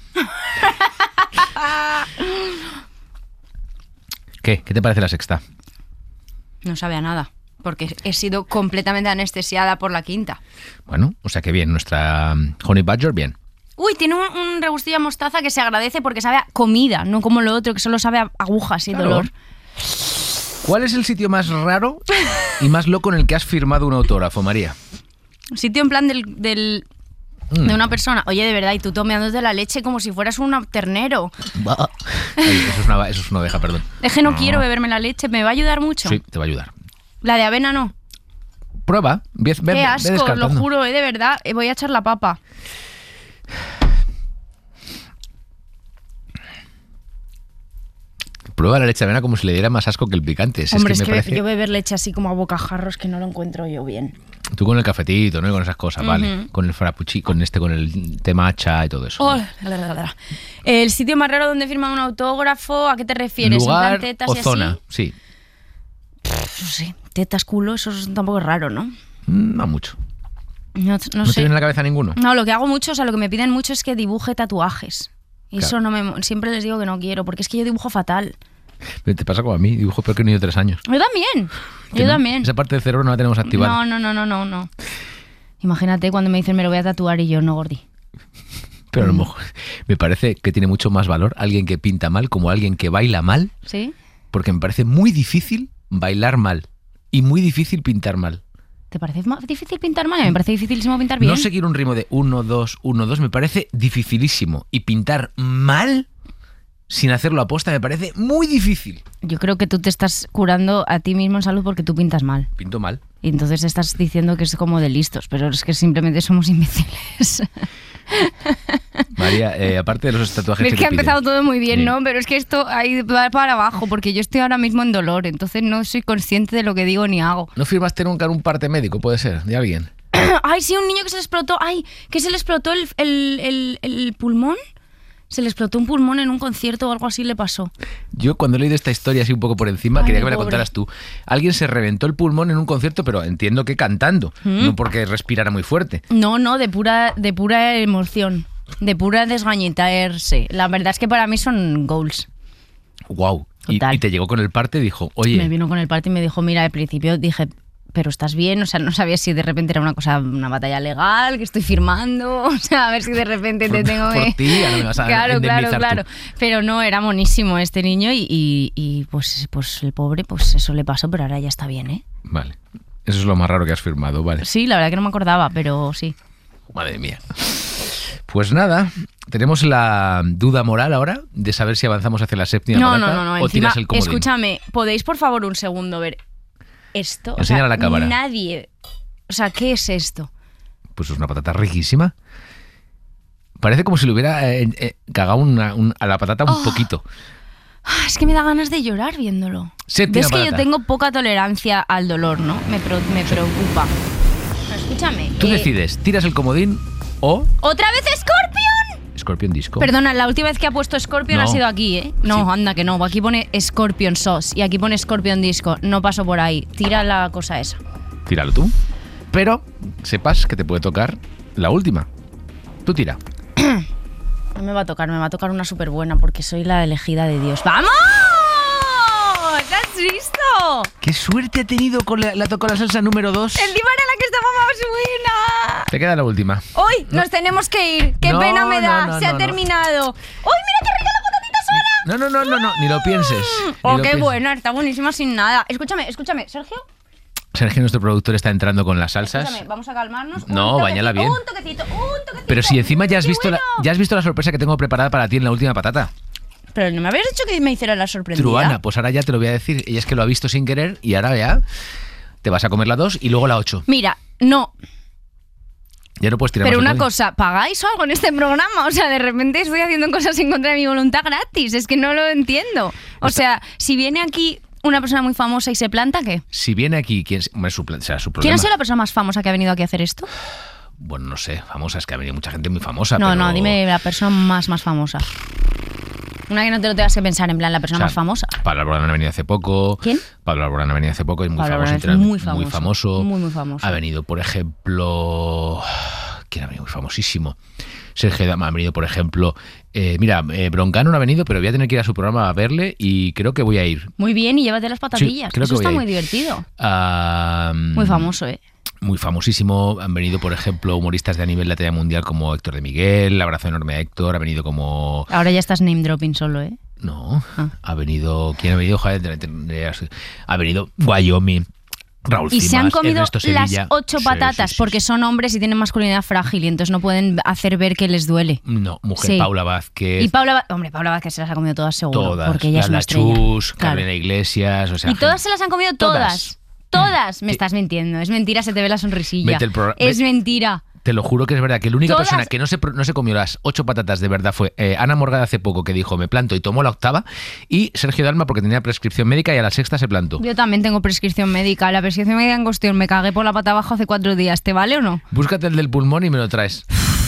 ¿Qué? ¿Qué te parece la sexta? No sabe a nada, porque he sido completamente anestesiada por la quinta. Bueno, o sea que bien, nuestra Honey Badger, bien. Uy, tiene un regustillo a mostaza que se agradece porque sabe a comida, no como lo otro que solo sabe a agujas y Claro. dolor. ¿Cuál es el sitio más raro y más loco en el que has firmado un autógrafo, María? Sitio en plan de una persona. Oye, de verdad, y tú tomeándote la leche como si fueras un ternero. Ay, eso es una oveja, perdón. Es que no quiero beberme la leche, ¿me va a ayudar mucho? Sí, te va a ayudar. La de avena no. Prueba, ve Qué asco, lo descartando. juro, de verdad. Voy a echar la papa. Prueba la leche de avena como si le diera más asco que el picante. Si Hombre, es que me es que parece... yo beber leche así como a bocajarros que no lo encuentro yo bien. Tú con el cafetito, ¿no? Y con esas cosas, vale. Con el frappuccino, con el té matcha y todo eso. Oh, el sitio más raro donde firman un autógrafo, ¿a qué te refieres? ¿Lugar ¿En plan tetas o y zona? así? Sí. No sé, tetas, culo, eso tampoco es raro, ¿no? No mucho. No ¿No te sé. viene en la cabeza ninguno? No, lo que hago mucho, o sea, lo que me piden mucho es que dibuje tatuajes. Y Claro. eso no me... Siempre les digo que no quiero, porque es que yo dibujo fatal. Te pasa como a mí, dibujo peor que un niño de 3 años. Yo también. Que Yo no, también. Esa parte del cerebro no la tenemos activada. No. Imagínate cuando me dicen me lo voy a tatuar y yo no, gordi. Pero a lo mejor me parece que tiene mucho más valor alguien que pinta mal como alguien que baila mal, ¿Sí? porque me parece muy difícil bailar mal y muy difícil pintar mal. ¿Te parece más difícil pintar mal? A mí me parece dificilísimo pintar bien. No seguir un ritmo de 1, 2, 1, 2 me parece dificilísimo. Y pintar mal, sin hacerlo aposta, me parece muy difícil. Yo creo que tú te estás curando a ti mismo en salud porque tú pintas mal. Pinto mal. Y entonces estás diciendo que es como de listos, pero es que simplemente somos imbéciles. María, aparte de los tatuajes Es que ha empezado todo muy bien, Sí. ¿no? Pero es que esto ahí va para abajo porque yo estoy ahora mismo en dolor, entonces no soy consciente de lo que digo ni hago. ¿No firmaste nunca en un parte médico, puede ser, de alguien? Ay, sí, un niño que se le explotó. Ay, que se le explotó el pulmón. Se le explotó un pulmón en un concierto o algo así le pasó. Yo cuando he leído esta historia así un poco por encima, Ay, quería que me la pobre. contaras tú. Alguien se reventó el pulmón en un concierto, pero entiendo que cantando, no porque respirara muy fuerte. No, de pura emoción. De pura desgañitarse. La verdad es que para mí son goals. Wow. Y Total. te llegó con el parte y dijo, oye, Me vino con el parte y me dijo, mira, al principio dije, pero estás bien, o sea, no sabía si de repente era una batalla legal que estoy firmando, o sea, a ver si de repente te tengo por que... ti, ahora me vas a Claro, indemnizar tú. Pero no, era monísimo este niño y pues el pobre, pues eso le pasó, pero ahora ya está bien, ¿eh? Vale. Eso es lo más raro que has firmado, vale. Sí, la verdad que no me acordaba, pero sí. Madre mía. Pues nada, tenemos la duda moral ahora de saber si avanzamos hacia la séptima No, patata no, o encima, tiras el comodín. escúchame, ¿podéis por favor un segundo ver esto? Enséñala a la cámara. Nadie... O sea, ¿qué es esto? Pues es una patata riquísima. Parece como si le hubiera cagado a la patata un poquito. Ah, es que me da ganas de llorar viéndolo. Séptima Ves que yo patata. tengo poca tolerancia al dolor, ¿no? Me preocupa. Pero escúchame. Tú decides, tiras el comodín o ¿Otra vez Scorpion? Scorpion Disco. Perdona, la última vez que ha puesto Scorpion No. ha sido aquí, ¿eh? No, Sí. anda que no. Aquí pone Scorpion Sauce y aquí pone Scorpion Disco. No paso por ahí. Tira la cosa esa. Tíralo tú. Pero sepas que te puede tocar la última. Tú tira. No me va a tocar una súper buena porque soy la elegida de Dios. ¡Vamos! ¿Qué has visto? ¡Qué suerte ha tenido con la tocó la salsa número 2! Encima era la que estaba más buena. Te queda la última. ¡Hoy! Nos tenemos que ir. ¡Qué No, pena me da! no, Se ha no. terminado. ¡Uy, mira qué rica la patatita sola! No, ni lo pienses. ¡Oh, Ni lo qué pienses. buena! Está buenísima sin nada. Escúchame, Sergio. Sergio, nuestro productor, está entrando con las salsas. Escúchame, vamos a calmarnos. No, bañala bien. Un toquecito. Pero si encima ya has ¡Qué visto bueno! ya has visto la sorpresa que tengo preparada para ti en la última patata. Pero no me habías dicho que me hiciera la sorprendida. Truana, pues ahora ya te lo voy a decir. Ella es que lo ha visto sin querer y ahora ya te vas a comer la 2 y luego la 8. Mira, no. Ya no puedes tirar Pero más el una comodín. cosa, ¿pagáis algo en este programa? O sea, de repente estoy haciendo cosas en contra de mi voluntad gratis. Es que no lo entiendo. O sea, si viene aquí una persona muy famosa y se planta, ¿qué? Si viene aquí, ¿quién será su problema? ¿Quién ha sido la persona más famosa que ha venido aquí a hacer esto? Bueno, no sé, famosa, es que ha venido mucha gente muy famosa. No, pero... no, dime la persona más famosa. Una que no te lo tengas que pensar, en plan, la persona más famosa. Pablo Alborán ha venido hace poco. ¿Quién? Pablo Alborán ha venido hace poco, es muy Pablo famoso. Alborán es muy famoso. Muy famoso. Ha venido, por ejemplo... ¿Quién ha venido? Muy famosísimo. Sergio Dalma ha venido, por ejemplo... Broncano no ha venido, pero voy a tener que ir a su programa a verle y creo que voy a ir. Muy bien, y llévate las patatillas. Sí, creo Eso que voy está a ir. muy divertido. Muy famoso, Muy famosísimo. Han venido, por ejemplo, humoristas de a nivel de la talla mundial como Héctor de Miguel. Abrazo enorme a Héctor. Ha venido como... Ahora ya estás name dropping solo, ¿eh? No. Ha venido... ¿Quién ha venido? Ha venido Wyoming. Raúl Cimas, y se han comido Ernesto Sevilla. las 8 patatas porque son hombres y tienen masculinidad frágil y entonces no pueden hacer ver que les duele. No, mujer Paula Vázquez. Y Paula Vázquez se las ha comido todas seguro. Todas. Porque ella es una estrella. Chus, Carolina Iglesias, o sea... Y todas se las han comido todas. Todas. Me estás mintiendo. Es mentira, se te ve la sonrisilla. Es mentira. Te lo juro que es verdad, que la única persona que no se comió las 8 patatas de verdad fue Ana Morgade hace poco, que dijo me planto y tomó la 8ª, y Sergio Dalma porque tenía prescripción médica y a la 6ª se plantó. Yo también tengo prescripción médica. La prescripción médica en cuestión me cagué por la pata abajo hace 4 días. ¿Te vale o no? Búscate el del pulmón y me lo traes.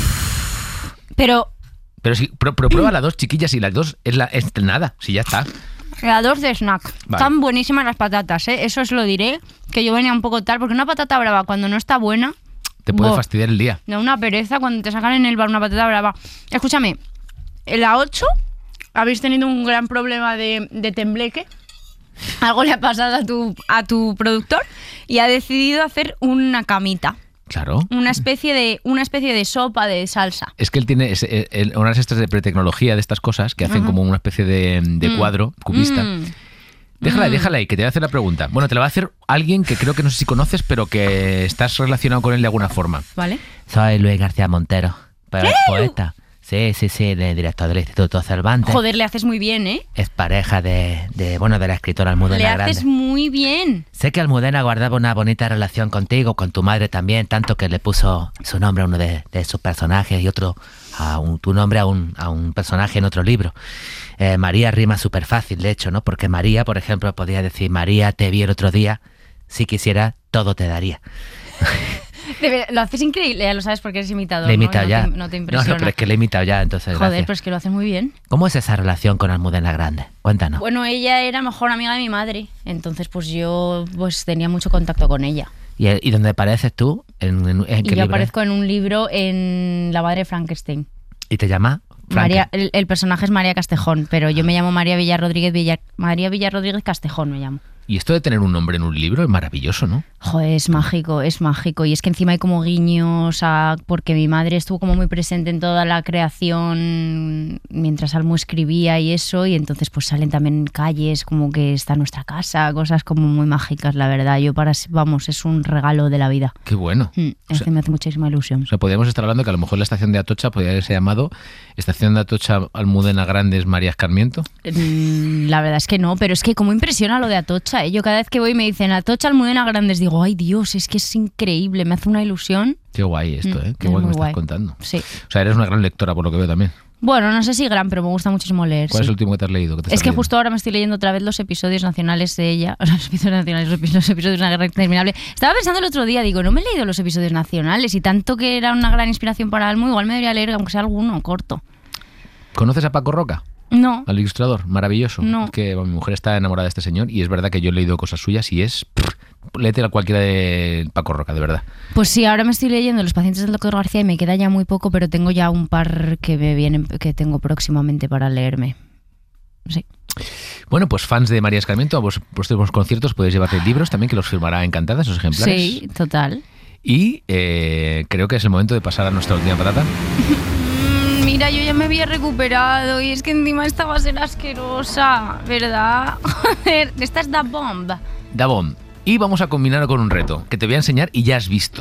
Pero sí, pero prueba las 2, chiquillas, y las 2 es nada, si ya está. La 2 de snack. Vale. Están buenísimas las patatas, ¿eh? Eso os lo diré, que yo venía un poco tal, porque una patata brava cuando no está buena... Te puede fastidiar el día. Da una pereza cuando te sacan en el bar una patata brava. Escúchame, en la 8 habéis tenido un gran problema de tembleque. Algo le ha pasado a tu productor y ha decidido hacer una camita. Claro. Una especie de sopa de salsa. Es que él tiene unas estas de pretecnología de estas cosas que hacen como una especie de cuadro cubista. Déjala ahí, que te va a hacer la pregunta. Bueno, te la va a hacer alguien que creo que no sé si conoces, pero que estás relacionado con él de alguna forma. ¿Vale? Soy Luis García Montero, poeta. Sí, director del Instituto Cervantes. Joder, le haces muy bien, ¿eh? Es pareja de la escritora Almudena Grande. Le haces muy bien. Sé que Almudena guardaba una bonita relación contigo, con tu madre también, tanto que le puso su nombre a uno de sus personajes y otro tu nombre a un personaje en otro libro. María rima súper fácil, de hecho, ¿no? Porque María, por ejemplo, podría decir María, te vi el otro día, si quisiera, todo te daría. Lo haces increíble, ya lo sabes porque eres imitador. Le he imitado ya. No te impresiona. No, pero es que le he imitado ya, entonces. Joder, gracias. pero es que lo haces muy bien. ¿Cómo es esa relación con Almudena Grande? Cuéntanos. Bueno, ella era mejor amiga de mi madre, entonces pues yo tenía mucho contacto con ella. ¿Y dónde apareces tú? ¿En qué libro? Yo aparezco en un libro en La madre de Frankenstein. ¿Y te llama? María, el personaje es María Castejón, pero yo me llamo María Villarrodríguez Castejón me llamo. Y esto de tener un nombre en un libro es maravilloso, ¿no? Joder, es mágico. Y es que encima hay como guiños porque mi madre estuvo como muy presente en toda la creación mientras Almu escribía y eso, y entonces pues salen también calles como que está nuestra casa, cosas como muy mágicas, la verdad. Es un regalo de la vida. Qué bueno. Me hace muchísima ilusión. O sea, podríamos estar hablando que a lo mejor la estación de Atocha podría haberse llamado Estación de Atocha Almudena Grandes María Escarmiento. La verdad es que no, pero es que como impresiona lo de Atocha, ¿eh? Yo cada vez que voy me dicen Atocha Almudena Grandes, digo, ay Dios, es que es increíble, me hace una ilusión. Qué guay esto, ¿eh? Qué guay que me estás contando. Sí. O sea, eres una gran lectora por lo que veo también. Bueno, no sé si gran, pero me gusta muchísimo leer. ¿Cuál es el último que te has leído? Es que justo ahora me estoy leyendo otra vez los episodios nacionales de ella. Los episodios nacionales, los episodios de Una guerra interminable. Estaba pensando el otro día, digo, no me he leído los episodios nacionales y tanto que era una gran inspiración para Almu, igual me debería leer aunque sea alguno corto. ¿Conoces a Paco Roca? No. Al ilustrador, maravilloso. No. Es que mi mujer está enamorada de este señor y es verdad que yo he leído cosas suyas y es... léete a cualquiera de Paco Roca, de verdad. Pues sí, ahora me estoy leyendo Los pacientes del Dr. García y me queda ya muy poco, pero tengo ya un par que me vienen, que tengo próximamente para leerme. Sí. Bueno, pues fans de María Escarmiento, a vuestros conciertos podéis llevarte libros también, que los firmará encantada, esos ejemplares. Sí, total. Y creo que es el momento de pasar a nuestra última patata. Mira, yo ya me había recuperado y es que encima esta va a ser asquerosa, ¿verdad? Joder, esta es Da Bomb. Da Bomb. Y vamos a combinar con un reto que te voy a enseñar y ya has visto.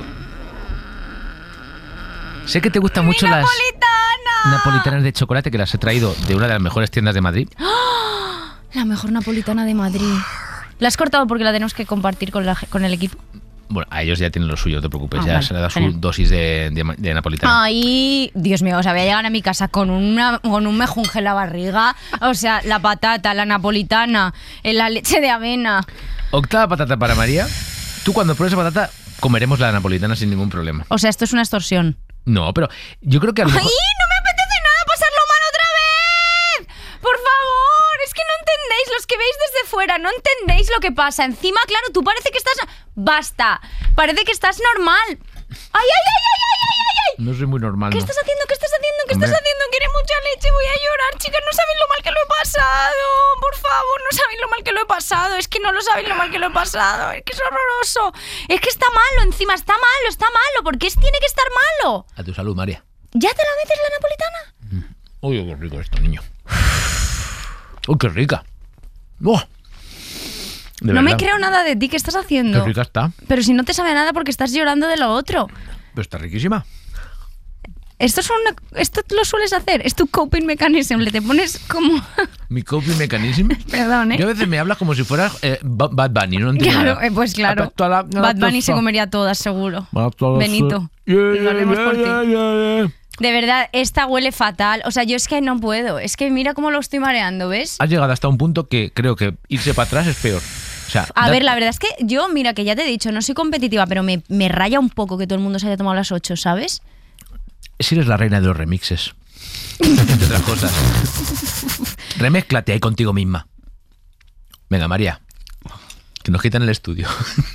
Sé que te gustan mucho las napolitanas de chocolate, que las he traído de una de las mejores tiendas de Madrid. ¡Oh! La mejor napolitana de Madrid. ¿La has cortado porque la tenemos que compartir con el equipo? Bueno, a ellos ya tienen lo suyo, no te preocupes. Ya vale, se le da su genial. dosis de napolitana. Ay, Dios mío, o sea, voy a llegar a mi casa con un mejunje en la barriga. O sea, la patata, la napolitana, la leche de avena. Octava patata para María. Tú cuando pruebes esa patata, comeremos la napolitana sin ningún problema. O sea, esto es una extorsión. No, pero yo creo que a lo ¡Ay, mejor... no me apetece nada pasarlo mal otra vez! ¡Por favor! Es que no entendéis, los que veis desde fuera, no entendéis lo que pasa. Encima, claro, tú parece que estás... ¡Basta! Parece que estás normal. ¡Ay, ay, ay, ay, ay, ay, ay! ay! No soy muy normal, ¿Qué ¿no? estás haciendo? ¿Qué estás haciendo? ¿Qué Hombre. estás haciendo? Quiere mucha leche, voy a llorar. Chicas, no sabéis lo mal que lo he pasado. Por favor, no sabéis lo mal que lo he pasado. Es que no lo sabéis lo mal que lo he pasado. Es que es horroroso. Es que está malo, encima está malo. ¿Por qué tiene que estar malo? A tu salud, María. ¿Ya te la metes la napolitana? Uy, qué rico esto, niño. Uy, qué rica. ¡Oh! De No me verdad, creo nada de ti. ¿Qué estás Qué haciendo? rica está. Pero si no te sabe nada porque estás llorando de lo otro. Pero está riquísima. Esto lo sueles hacer. Es tu coping mechanism. Le te pones como... Mi coping mechanism. Perdón, ¿eh? Yo a veces me hablas como si fueras Bad Bunny, no entiendo Claro, nada. pues claro. Bad Bunny se comería todas, seguro. Benito. Lo haremos por ti. De verdad, esta huele fatal. O sea, yo es que no puedo. Es que mira cómo lo estoy mareando, ¿ves? Has llegado hasta un punto que creo que irse para atrás es peor. O sea, A ver, la verdad es que yo, mira, que ya te he dicho, no soy competitiva, pero me raya un poco que todo el mundo se haya tomado las 8, ¿sabes? Si eres la reina de los remixes. Entre otras cosas. Remézclate ahí contigo misma. Venga, María. Que nos quitan el estudio.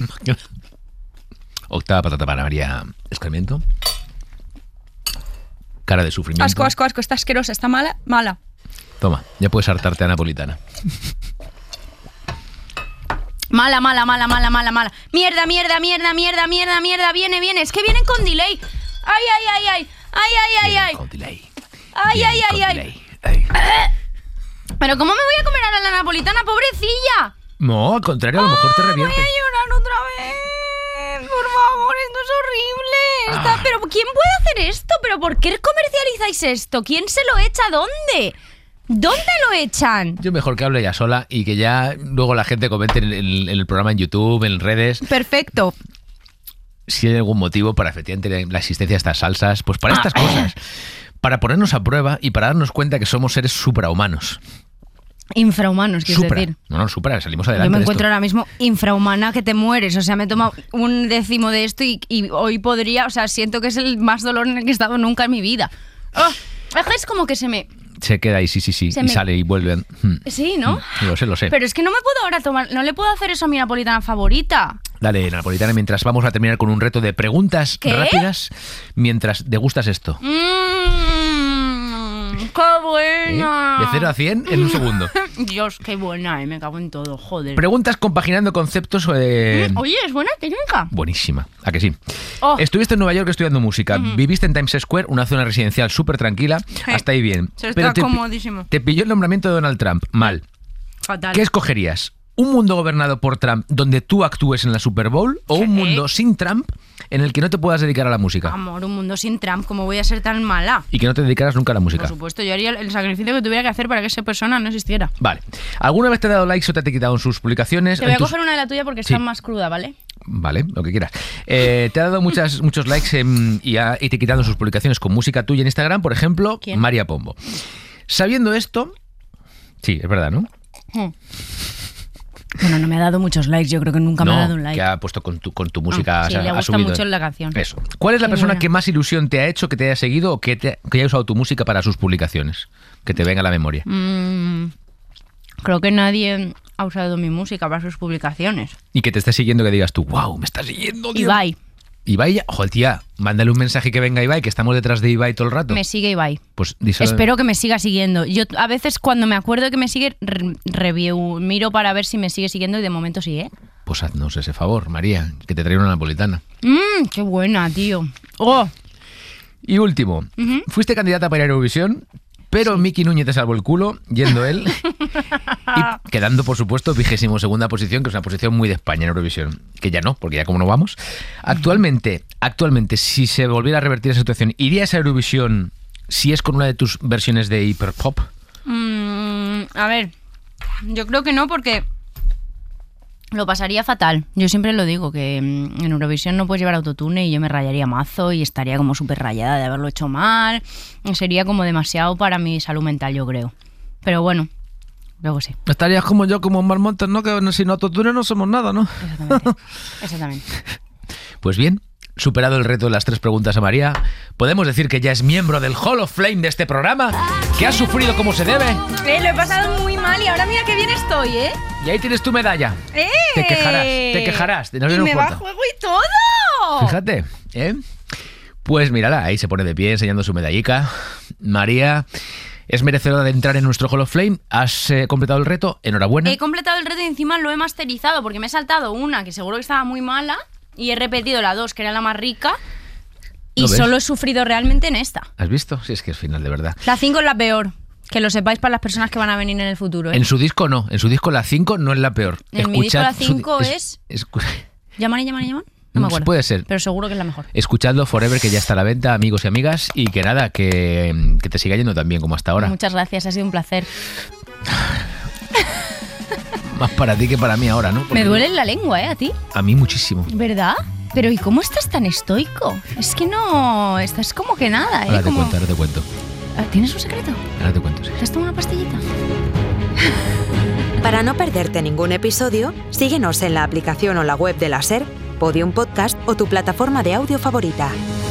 Octava patata para María Escarmiento. Cara de sufrimiento. Asco, está asquerosa, está mala. Toma, ya puedes hartarte a napolitana. Mala. Mierda. Viene. Es que vienen con delay. Ay. Con delay. Ay. Ay. Pero ¿cómo me voy a comer ahora la napolitana, pobrecilla? No, al contrario, a lo mejor te Voy revierte. a llorar otra vez. Por favor, esto es horrible. Pero ¿quién puede hacer esto? ¿Pero por qué comercializáis esto? ¿Quién se lo echa? ¿Dónde? ¿Dónde lo echan? Yo mejor que hable ella sola y que ya luego la gente comente en el programa en YouTube, en redes, Perfecto. si hay algún motivo para efectivamente la existencia de estas salsas, pues para estas cosas, para ponernos a prueba y para darnos cuenta que somos seres suprahumanos. Infrahumanos, quiero Supra. decir. No, supra, salimos adelante. Yo me de encuentro esto. ahora mismo infrahumana que te mueres. O sea, me he tomado un décimo de esto y hoy podría... O sea, siento que es el más dolor en el que he estado nunca en mi vida. Es como que se me... Se queda ahí, sí, y sale y vuelve. Sí, ¿no? Lo sé. Pero es que no me puedo ahora tomar... No le puedo hacer eso a mi napolitana favorita. Dale, napolitana, mientras vamos a terminar con un reto de preguntas ¿Qué? rápidas mientras degustas esto. ¡Qué buena! De 0 a 100 en un segundo. Dios, qué buena, me cago en todo, joder. Preguntas compaginando conceptos. Oye, es buena técnica. Buenísima, ¿a que sí? Oh. Estuviste en Nueva York estudiando música, viviste en Times Square, una zona residencial súper tranquila, hasta ahí bien. Está comodísimo. Te pilló el nombramiento de Donald Trump, mal. Fatal. ¿Qué escogerías? ¿Un mundo gobernado por Trump donde tú actúes en la Super Bowl o un mundo sin Trump en el que no te puedas dedicar a la música? Amor, un mundo sin Trump, ¿cómo voy a ser tan mala? Y que no te dedicaras nunca a la música. Por supuesto, yo haría el sacrificio que tuviera que hacer para que esa persona no existiera. Vale. ¿Alguna vez te ha dado likes o te ha quitado en sus publicaciones? Te voy En a tus- coger una de la tuya porque Sí. está más cruda, ¿vale? Vale, lo que quieras. Te ha dado muchos likes y ha etiquetado en sus publicaciones con música tuya en Instagram, por ejemplo, ¿Quién? María Pombo. Sabiendo esto, sí, es verdad, ¿no? Bueno, no me ha dado muchos likes, yo creo que nunca me ha dado un like. que ha puesto con tu música. Sí, o sea, le ha gusta subido. mucho la canción. Eso. ¿Cuál es la Qué persona buena. que más ilusión te ha hecho que te haya seguido o que haya usado tu música para sus publicaciones? Que te venga a la memoria. Creo que nadie ha usado mi música para sus publicaciones. Y que te esté siguiendo, que digas tú, wow, me está siguiendo, Dios. Ibai. Ibai, ojo, tía, mándale un mensaje que venga Ibai, que estamos detrás de Ibai todo el rato. Me sigue Ibai. Pues díselo. Espero que me siga siguiendo. Yo a veces cuando me acuerdo de que me sigue, miro para ver si me sigue siguiendo y de momento sigue. Pues haznos ese favor, María, que te traiga una napolitana. Qué buena, tío. Oh, Y último, fuiste candidata para Eurovisión, pero Miki Núñez te salvó el culo, yendo él, y quedando, por supuesto, 22ª posición, que es una posición muy de España en Eurovisión, que ya no, porque ya como no vamos. Actualmente, si se volviera a revertir esa situación, ¿irías a Eurovisión si es con una de tus versiones de hiperpop? a ver, yo creo que no porque Lo pasaría fatal. Yo siempre lo digo, que en Eurovisión no puedes llevar autotune y yo me rayaría mazo y estaría como súper rayada de haberlo hecho mal. Sería como demasiado para mi salud mental, yo creo. Pero bueno, luego sí. Estarías como yo, como Omar Montes, ¿no? Que sin autotune no somos nada, ¿no? Exactamente. Pues bien, superado el reto de las 3 preguntas a María, podemos decir que ya es miembro del Hall of Fame de este programa, que ha sufrido como se debe. Lo he pasado muy mal y ahora mira qué bien estoy, ¿eh? Y ahí tienes tu medalla. Te quejarás. No, y no me importa. va a juego y todo. Fíjate, ¿eh? Pues mírala, ahí se pone de pie enseñando su medallica. María es merecedora de entrar en nuestro Hall of Fame. ¿Has completado el reto? Enhorabuena. He completado el reto y encima lo he masterizado porque me he saltado una que seguro que estaba muy mala y he repetido la 2, que era la más rica, y solo he sufrido realmente en esta. ¿Has visto? Sí, es que es final, de verdad. La 5 es la peor. Que lo sepáis para las personas que van a venir en el futuro, ¿eh? En su disco no. En su disco la 5 no es la peor. En mi disco la 5 es... ¿Llaman? No me acuerdo. Puede ser. Pero seguro que es la mejor. Escuchadlo Forever, que ya está a la venta, amigos y amigas. Y que nada, que te siga yendo tan bien como hasta ahora. Muchas gracias, ha sido un placer. Más para ti que para mí ahora, ¿no? Porque me duele la lengua, ¿A ti? A mí muchísimo. ¿Verdad? Pero ¿y cómo estás tan estoico? Es que no... Estás como que nada, Ahora como... ahora te cuento. ¿Tienes un secreto? Ahora te cuento, sí. ¿Te has tomado una pastillita? Para no perderte ningún episodio, síguenos en la aplicación o la web de la SER, Podium Podcast o tu plataforma de audio favorita.